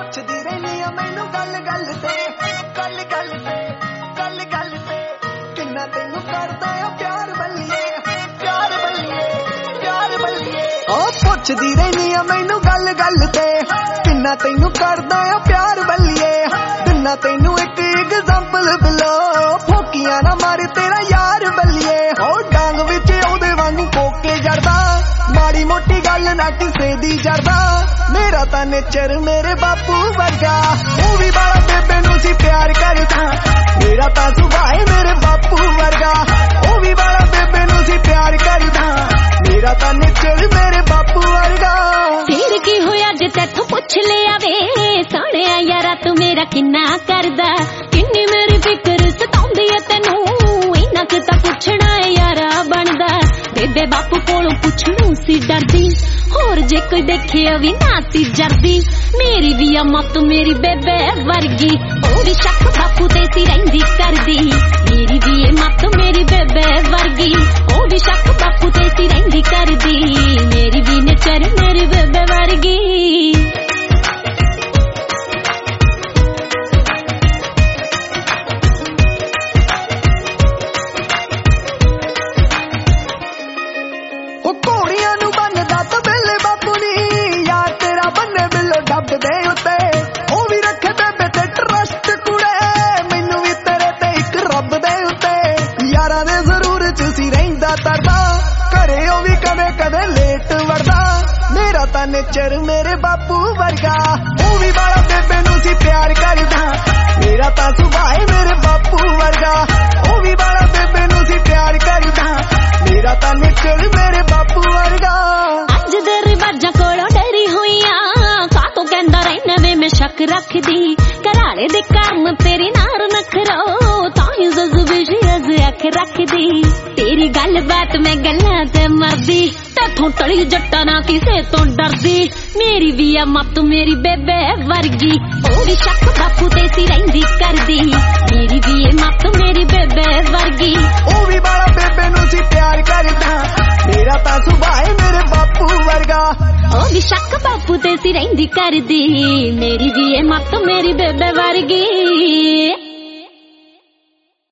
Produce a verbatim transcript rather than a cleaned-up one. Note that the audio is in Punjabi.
ਪੁੱਛਦੀ ਰਹਿਨੀ ਆ ਮੈਨੂੰ ਗੱਲ ਗੱਲ ਤੇ ਗੱਲ ਗੱਲ ਤੇ ਗੱਲ ਗੱਲ ਤੇ ਕਿੰਨਾ ਤੈਨੂੰ ਕਰਦਾ ਆ ਪਿਆਰ ਬੱਲੀਏ ਪਿਆਰ ਬੱਲੀਏ ਪਿਆਰ ਬੱਲੀਏ ਉਹ ਪੁੱਛਦੀ ਰਹਿਨੀ ਆ ਮੈਨੂੰ ਗੱਲ ਗੱਲ ਤੇ ਕਿੰਨਾ ਤੈਨੂੰ ਕਰਦਾ ਆ ਪਿਆਰ ਬੱਲੀਏ ਦਿਨਾ ਤੈਨੂੰ ਇੱਕ ਐਗਜ਼ਾਮਪਲ ਬਿਲੋ ਫੋਕੀਆਂ ਨਾ ਮਾਰ ਤੇਰਾ ਯਾਰ ਬੱਲੀਏ ਉਹ ਡਾਂਗ ਵਿੱਚ ਉਹਦੇ ਵਾਂਗੂ ਕੋਕੇ ਜੜਦਾ ਮਾੜੀ ਮੋਟੀ ਗੱਲ ਨਾ ਕਿਸੇ ਦੀ ਜੜਦਾ ਮੇਰਾ ਤਾਂ ਨੇਚਰ ਮੇਰੇ ਬਾਪੂ ਵਰਗਾ ਉਹ ਵੀ ਬਾਲਾ ਬੇਬੇ ਨੂੰ ਸੀ ਪਿਆਰ ਕਰਦਾ ਮੇਰਾ ਤਾਂ ਸੁਭਾਅ ਮੇਰੇ ਬਾਪੂ ਵਰਗਾ ਉਹ ਵੀ ਬਾਲਾ ਬੇਬੇ ਨੂੰ ਸੀ ਪਿਆਰ ਕਰਦਾ ਮੇਰਾ ਤਾਂ ਨੇਚਰ ਮੇਰੇ ਬਾਪੂ ਵਰਗਾ ਫੇਰ ਕੀ ਹੋਇਆ ਜੇ ਤੈਥੋਂ ਪੁੱਛ ਲਿਆ ਵੇ ਸੋਹਣਿਆ ਯਾਰਾ ਤੂੰ ਮੇਰਾ ਕਿੰਨਾ ਕਰਦਾ ਕਿੰਨੀ ਮੇਰੀ ਫਿਕਰ ਸਤਾਉਂਦੀ ਏ ਤੈਨੂੰ ਇੰਨਾ ਕਿ ਤਾਂ ਪੁੱਛਣਾ ਯਾਰਾ ਬਣਦਾ ਬੇਬੇ ਬਾਪੂ ਕੋਲੋਂ ਪੁੱਛਣੋਂ ਸੀ ਡਰਦੀ ਹੋਰ ਜੇ ਕੋਈ ਦੇਖਿਆ ਵੀ ਨਾ ਸੀ ਜਰਦੀ ਮੇਰੀ ਵੀ ਆ ਮੱਤ ਮੇਰੀ ਬੇਬੇ ਵਰਗੀ ਉਹ ਵੀ ਸ਼ੱਕ ਬਾਪੂ ਤੇ ਸੀ ਰਹਿੰਦੀ ਕਰਦੀ ਮੇਰੀ ਵੀ ਇਹ ਮੱਤ ਮੇਰੀ ਬੇਬੇ ਵਰਗੀ ਉਹ ਵੀ ਸ਼ੱਕ ਬਾਪੂ ਤੇ ਸੀ ਰਹਿੰਦੀ ਕਰਦੀ ਮੇਰੀ ਵੀ ਨੇਚਰ ਮੇਰੀ ਬੇਬੇ ਵਰਗੀ ਨੇਚਰ ਮੇਰੇ ਬਾਪੂ ਵਰਗਾ ਉਹ ਵੀ ਬਾਲਾ ਬੇਬੇ ਨੂੰ ਸੀ ਪਿਆਰ ਕਰਦਾ ਮੇਰਾ ਤਾਂ ਸੁਭਾਅ ਮੇਰੇ ਬਾਪੂ ਵਰਗਾ ਉਹ ਵੀ ਬਾਲਾ ਬੇਬੇ ਨੂੰ ਸੀ ਪਿਆਰ ਕਰਦਾ ਮੇਰਾ ਤਾਂ ਨੇਚਰ ਮੇਰੇ ਬਾਪੂ ਵਰਗਾ ਅੱਜ ਦੇ ਰਿਵਾਜਾਂ ਕੋਲੋਂ ਡਰੀ ਹੋਈਆਂ ਕਾਤੋਂ ਕਹਿੰਦਾ ਰਹਿਣਾ ਵੇ ਮੈਂ ਸ਼ੱਕ ਰੱਖਦੀ ਘਰਾਲੇ ਦੇ ਕੰਮ ਤੇਰੇ ਨਾਲ ਨਖਰੋ ਤਾਂ ਹੀ ਜਜ਼ਬੇ ਸ਼ਿਰਜ਼ ਅੱਖ ਰੱਖਦੀ ਤੇਰੀ ਗੱਲ ਬਾਤ ਮੈਂ ਗੱਲਾਂ ਤੇ ਮਰਦੀ ਤੈਥੋਂ ਟਲੀ ਜੱਟਾਂ ਨਾ ਕਿਸੇ ਤੋਂ ਡਰਦੀ ਮੇਰੀ ਵੀ ਆ ਮੱਤ ਮੇਰੀ ਬੇਬੇ ਵਰਗੀ ਉਹ ਵੀ ਸ਼ੱਕ ਬਾਪੂ ਤੇ ਸੀ ਰਹਿੰਦੀ ਕਰਦੀ ਮੇਰੀ ਵੀ ਇਹ ਮੱਤ ਮੇਰੀ ਬੇਬੇ ਵਰਗੀ ਉਹ ਵੀ ਬਾਲਾ ਬੇਬੇ ਨੂੰ ਸੀ ਪਿਆਰ ਕਰਦਾ ਮੇਰਾ ਤਾਂ ਸੁਭਾਅ ਮੇਰੇ ਬਾਪੂ ਵਰਗਾ ਉਹ ਵੀ ਸ਼ੱਕ ਬਾਪੂ ਤੇ ਸੀ ਰਹਿੰਦੀ ਕਰਦੀ ਮੇਰੀ ਵੀ ਇਹ ਮੱਤ ਮੇਰੀ ਬੇਬੇ ਵਰਗੀ